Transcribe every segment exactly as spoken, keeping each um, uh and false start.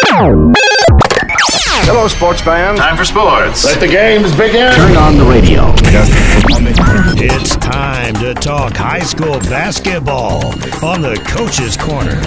Hello, sports fans. Time for sports. Let the games begin. Turn on the radio. It's time to talk high school basketball on the Coach's Corner.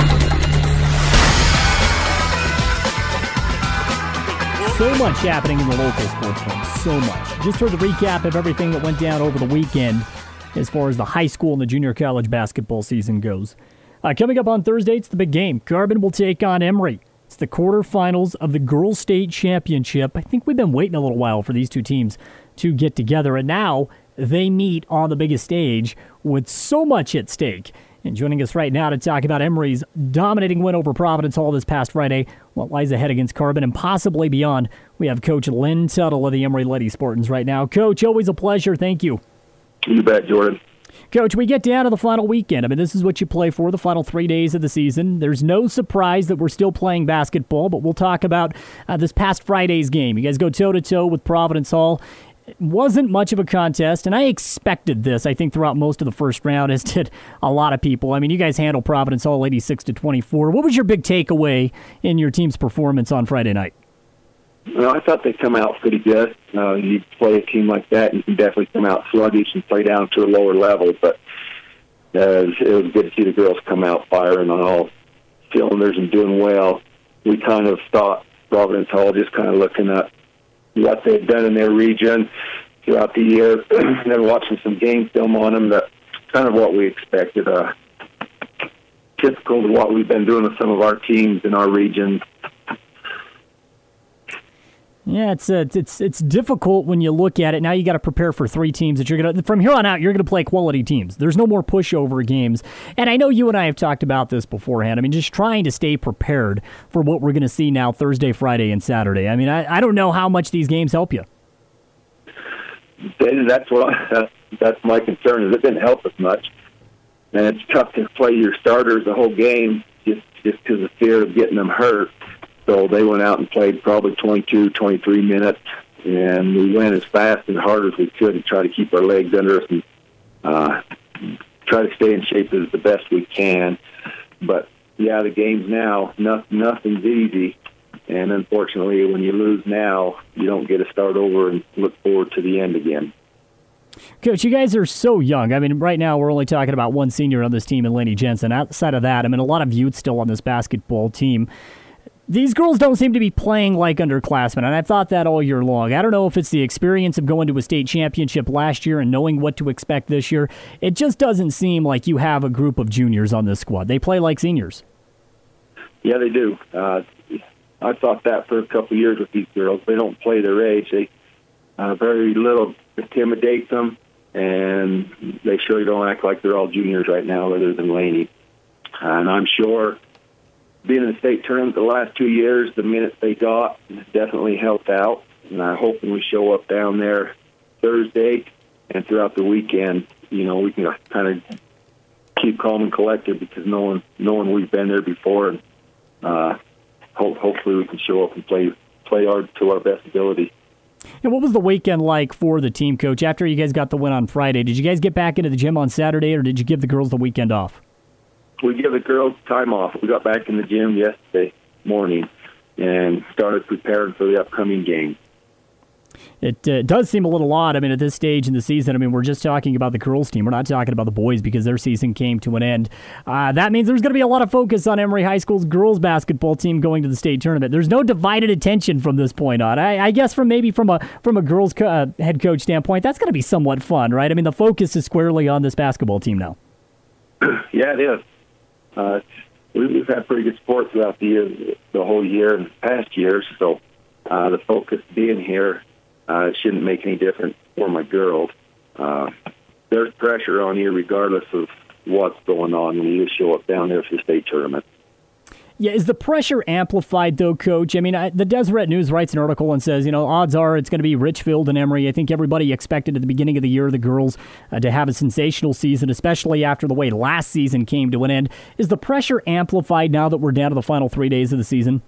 So much happening in the local sports world. So much. Just heard the recap of everything that went down over the weekend as far as the high school and the junior college basketball season goes. Uh, coming up on Thursday, it's the big game. Carbon will take on Emory. It's the quarterfinals of the Girls State Championship. I think we've been waiting a little while for these two teams to get together, and now they meet on the biggest stage with so much at stake. And joining us right now to talk about Emory's dominating win over Providence Hall this past Friday, what lies ahead against Carbon and possibly beyond, we have Coach Lynn Tuttle of the Emory Lady Spartans right now. Coach, always a pleasure. Thank you. You bet, Jordan. Coach, we get down to the final weekend. I mean, this is what you play for, the final three days of the season. There's no surprise that we're still playing basketball, but we'll talk about uh, this past Friday's game. You guys go toe-to-toe with Providence Hall. It wasn't much of a contest, and I expected this, I think, throughout most of the first round, as did a lot of people. I mean, you guys handled Providence Hall eighty-six to twenty-four. What was your big takeaway in your team's performance on Friday night? Well, I thought they come out pretty good. Uh, you play a team like that, you can definitely come out sluggish and play down to a lower level. But uh, it was good to see the girls come out firing on all cylinders and doing well. We kind of thought Providence Hall, just kind of looking at what they've done in their region throughout the year, and then watching some game film on them, that's kind of what we expected. Uh, typical of what we've been doing with some of our teams in our region. Yeah, it's uh, it's it's difficult when you look at it. Now you got to prepare for three teams that you're gonna. From here on out, you're gonna play quality teams. There's no more pushover games. And I know you and I have talked about this beforehand. I mean, just trying to stay prepared for what we're gonna see now Thursday, Friday, and Saturday. I mean, I, I don't know how much these games help you. That's what I, that's, that's my concern. Is it didn't help us much, and it's tough to play your starters the whole game just just because of fear of getting them hurt. So they went out and played probably twenty-two, twenty-three minutes, and we went as fast and hard as we could to try to keep our legs under us and uh, try to stay in shape as the best we can. But, yeah, the games now, no, nothing's easy. And, unfortunately, when you lose now, you don't get to start over and look forward to the end again. Coach, you guys are so young. I mean, right now we're only talking about one senior on this team, and Laney Jensen. Outside of that, I mean, a lot of youth still on this basketball team. These girls don't seem to be playing like underclassmen, and I've thought that all year long. I don't know if it's the experience of going to a state championship last year and knowing what to expect this year. It just doesn't seem like you have a group of juniors on this squad. They play like seniors. Yeah, they do. Uh, I thought that for a couple of years with these girls. They don't play their age. They uh, very little intimidates them, and they surely don't act like they're all juniors right now other than Laney. Uh, and I'm sure being in the state tournament the last two years, the minutes they got definitely helped out. And I hope when we show up down there Thursday and throughout the weekend, you know, we can kind of keep calm and collected because knowing, knowing we've been there before, and uh, hope, hopefully we can show up and play play hard to our best ability. And what was the weekend like for the team, Coach? After you guys got the win on Friday, did you guys get back into the gym on Saturday, or did you give the girls the weekend off? We give the girls time off. We got back in the gym yesterday morning and started preparing for the upcoming game. It uh, does seem a little odd. I mean, at this stage in the season, I mean, we're just talking about the girls' team. We're not talking about the boys because their season came to an end. Uh, that means there's going to be a lot of focus on Emory High School's girls' basketball team going to the state tournament. There's no divided attention from this point on. I, I guess from maybe from a from a girls' co- uh, head coach standpoint, that's going to be somewhat fun, right? I mean, the focus is squarely on this basketball team now. Yeah, it is. Uh, we've had pretty good sport throughout the year, the whole year and past years, so uh, the focus being here uh, shouldn't make any difference for my girls. Uh, there's pressure on you regardless of what's going on when you show up down there for the state tournament. Yeah, is the pressure amplified, though, Coach? I mean, I, the Deseret News writes an article and says, you know, odds are it's going to be Richfield and Emory. I think everybody expected at the beginning of the year the girls uh, to have a sensational season, especially after the way last season came to an end. Is the pressure amplified now that we're down to the final three days of the season?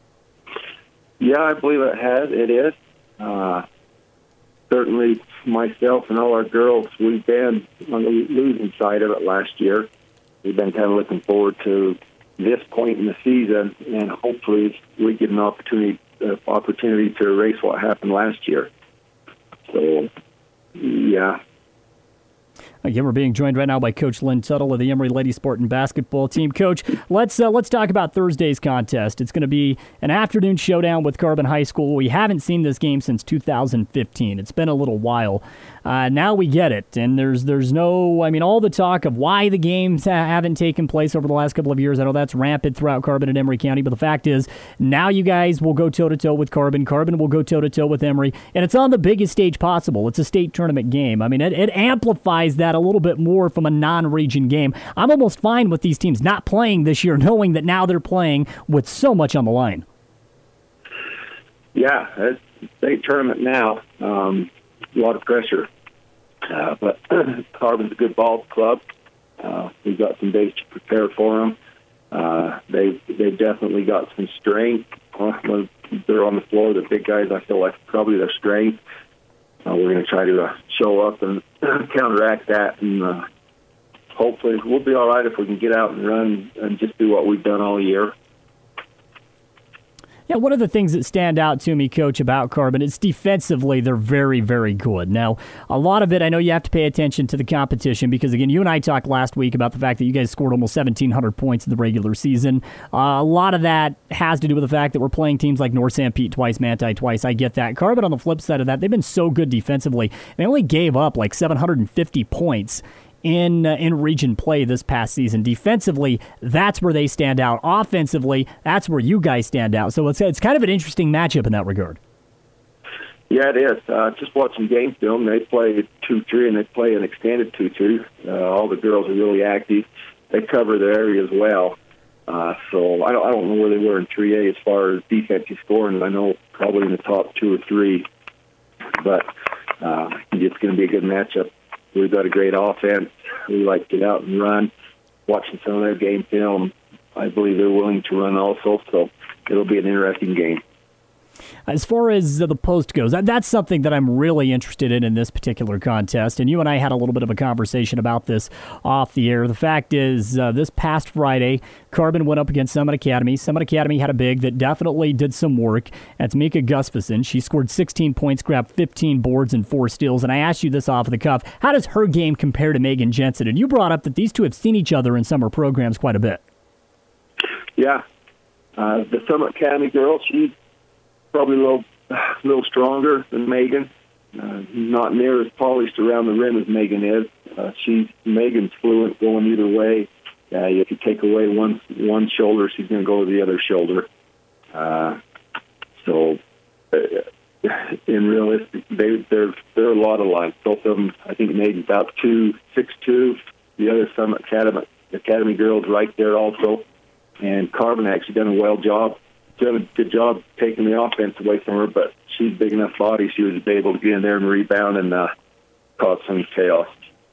Yeah, I believe it has. It is. Uh, certainly myself and all our girls, we've been on the losing side of it last year. We've been kind of looking forward to this point in the season, and hopefully we get an opportunity uh, opportunity to erase what happened last year. So, yeah. Again, we're being joined right now by Coach Lynn Tuttle of the Emory Lady Sport and Basketball team. Coach, let's uh, let's talk about Thursday's contest. It's going to be an afternoon showdown with Carbon High School. We haven't seen this game since two thousand fifteen. It's been a little while. Uh, now we get it, and there's there's no, I mean, all the talk of why the games ha- haven't taken place over the last couple of years. I know that's rampant throughout Carbon and Emory County, but the fact is, now you guys will go toe-to-toe with Carbon. Carbon will go toe-to-toe with Emory, and it's on the biggest stage possible. It's a state tournament game. I mean, it, it amplifies that a little bit more from a non-region game. I'm almost fine with these teams not playing this year, knowing that now they're playing with so much on the line. Yeah, it's a state tournament now. Um, a lot of pressure. Uh, but Carbon's a good ball club. Uh, we've got some days to prepare for them. Uh, they've, they've definitely got some strength. Uh, when they're on the floor, the big guys, I feel like probably their strength. Uh, we're going to try to uh, show up and counteract that, and uh, hopefully we'll be all right if we can get out and run and just do what we've done all year. Yeah, one of the things that stand out to me, Coach, about Carbon is defensively they're very, very good. Now, a lot of it, I know you have to pay attention to the competition because, again, you and I talked last week about the fact that you guys scored almost seventeen hundred points in the regular season. Uh, a lot of that has to do with the fact that we're playing teams like North San Pete twice, Manti twice. I get that. Carbon, on the flip side of that, they've been so good defensively. They only gave up like seven hundred fifty points in uh, in region play this past season. Defensively, that's where they stand out. Offensively, that's where you guys stand out. So it's it's kind of an interesting matchup in that regard. Yeah, it is. Uh, just watching game film, they play two three and they play an extended two two. Uh, all the girls are really active. They cover their area as well. Uh, so I don't, I don't know where they were in three A as far as defensive scoring. I know probably in the top two or three. But uh, it's going to be a good matchup. We've got a great offense. We like to get out and run. Watching some of their game film, I believe they're willing to run also, so it'll be an interesting game. As far as the post goes, that's something that I'm really interested in in this particular contest, and you and I had a little bit of a conversation about this off the air. The fact is, uh, this past Friday, Carbon went up against Summit Academy. Summit Academy had a big that definitely did some work. That's Mika Gustafson. She scored sixteen points, grabbed fifteen boards and four steals, and I asked you this off the cuff. How does her game compare to Megan Jensen? And you brought up that these two have seen each other in summer programs quite a bit. Yeah. Uh, the Summit Academy girl, she's probably a little, a little stronger than Megan. Uh, not near as polished around the rim as Megan is. Uh, she's Megan's fluent going either way. Uh, if you take away one one shoulder, she's going to go to the other shoulder. Uh, so, uh, in realistic, they they're they're a lot alike. Both of them, I think, Megan's about two six two. The other Summit Academy Academy girls right there also. And Carbon actually done a well job. Done a good job taking the offense away from her, but she's a big enough body. She was able to get in there and rebound and uh, cause some chaos.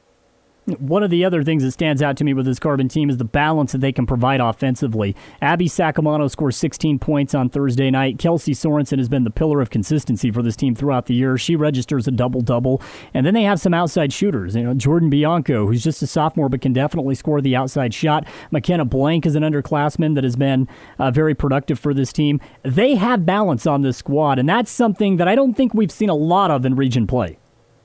One of the other things that stands out to me with this Carbon team is the balance that they can provide offensively. Abby Sacamano scores sixteen points on Thursday night. Kelsey Sorensen has been the pillar of consistency for this team throughout the year. She registers a double-double. And then they have some outside shooters. You know, Jordan Bianco, who's just a sophomore but can definitely score the outside shot. McKenna Blank is an underclassman that has been uh, very productive for this team. They have balance on this squad, and that's something that I don't think we've seen a lot of in region play.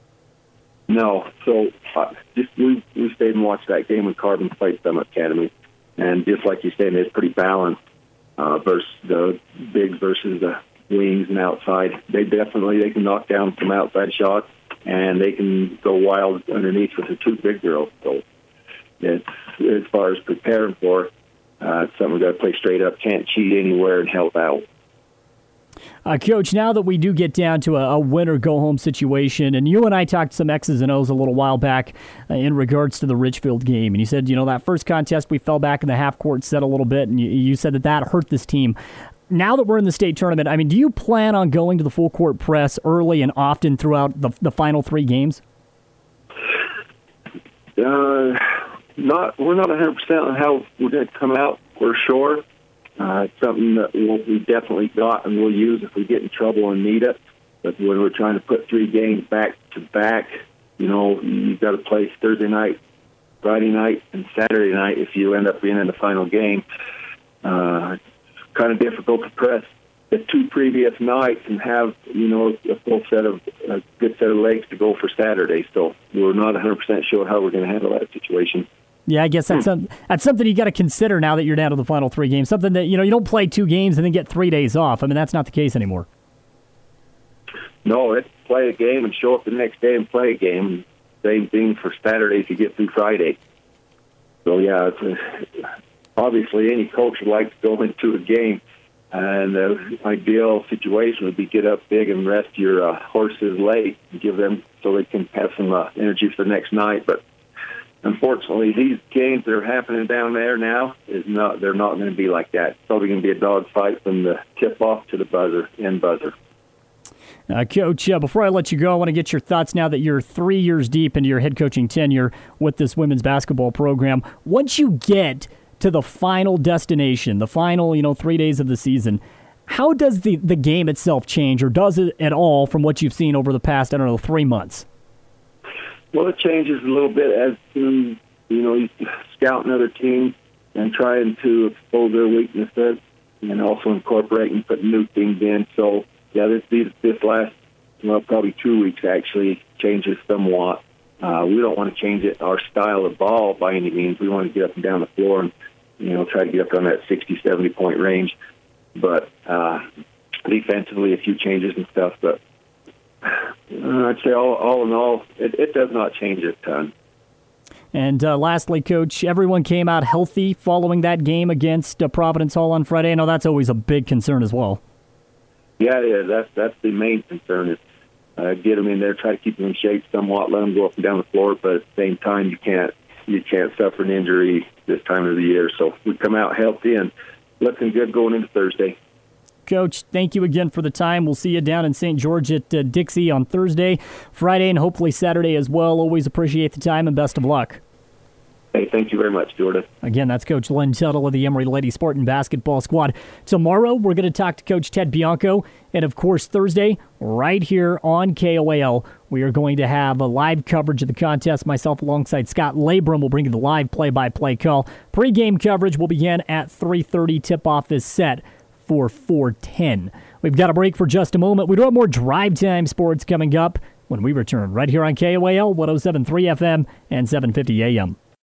No, so uh, just we we stayed and watched that game when Carbon played Summit Academy, and just like you said, it's pretty balanced uh, versus the bigs versus the wings and outside. They definitely they can knock down some outside shots, and they can go wild underneath with the two big girls. So it's as far as preparing for uh, it's something we got to play straight up, can't cheat anywhere, and help out. Uh, Coach, now that we do get down to a, a win-or-go-home situation, and you and I talked some X's and O's a little while back uh, in regards to the Richfield game, and you said, you know, that first contest we fell back in the half-court set a little bit, and you, you said that that hurt this team. Now that we're in the state tournament, I mean, do you plan on going to the full-court press early and often throughout the, the final three games? Uh, not. We're not one hundred percent on how we're going to come out, for sure. Uh, it's something that we'll, we definitely got and we'll use if we get in trouble and need it. But when we're trying to put three games back to back, you know, you've got to play Thursday night, Friday night, and Saturday night if you end up being in the final game. uh, kind of difficult to press the two previous nights and have, you know, a full set of, a good set of legs to go for Saturday. So we're not one hundred percent sure how we're going to handle that situation. Yeah, I guess that's, some, that's something you got to consider now that you're down to the final three games. Something that, you know, you don't play two games and then get three days off. I mean, that's not the case anymore. No, it's play a game and show up the next day and play a game. Same thing for Saturday if you get through Friday. So, yeah, it's a, obviously any coach would like to go into a game, and the ideal situation would be get up big and rest your uh, horses late and give them so they can have some uh, energy for the next night. But unfortunately, these games that are happening down there now, is not they're not going to be like that. It's probably going to be a dogfight from the tip-off to the buzzer, end buzzer. Uh, Coach, uh, before I let you go, I want to get your thoughts now that you're three years deep into your head coaching tenure with this women's basketball program. Once you get to the final destination, the final, you know, three days of the season, how does the, the game itself change, or does it at all from what you've seen over the past, I don't know, three months? Well, it changes a little bit as to, you know, you scout another team and trying to expose their weaknesses and also incorporating and putting new things in. So, yeah, this this, this last, well, probably two weeks actually changes somewhat. Uh, we don't want to change it, our style of ball by any means. We want to get up and down the floor and, you know, try to get up on that sixty, seventy-point range. But uh, defensively, a few changes and stuff. But uh, I'd say all, all in all, it, it does not change a ton. And uh, lastly, Coach, everyone came out healthy following that game against uh, Providence Hall on Friday. I know that's always a big concern as well. Yeah, yeah, that's that's the main concern is uh, get them in there, try to keep them in shape somewhat, let them go up and down the floor, but at the same time you can't you can't suffer an injury this time of the year. So we come out healthy and looking good going into Thursday. Coach, thank you again for the time. We'll see you down in Saint George at uh, Dixie on Thursday, Friday, and hopefully Saturday as well. Always appreciate the time and best of luck. Hey, thank you very much, Jordan. Again, that's Coach Len Tuttle of the Emory Lady Spartan Basketball Squad. Tomorrow, we're going to talk to Coach Ted Bianco. And, of course, Thursday, right here on K O A L, we are going to have a live coverage of the contest. Myself alongside Scott Labrum will bring you the live play-by-play call. Pre-game coverage will begin at three thirty. Tip-off is set for four ten. We've got a break for just a moment. We do have more Drive Time sports coming up when we return right here on K O A L one oh seven point three F M and seven fifty A M.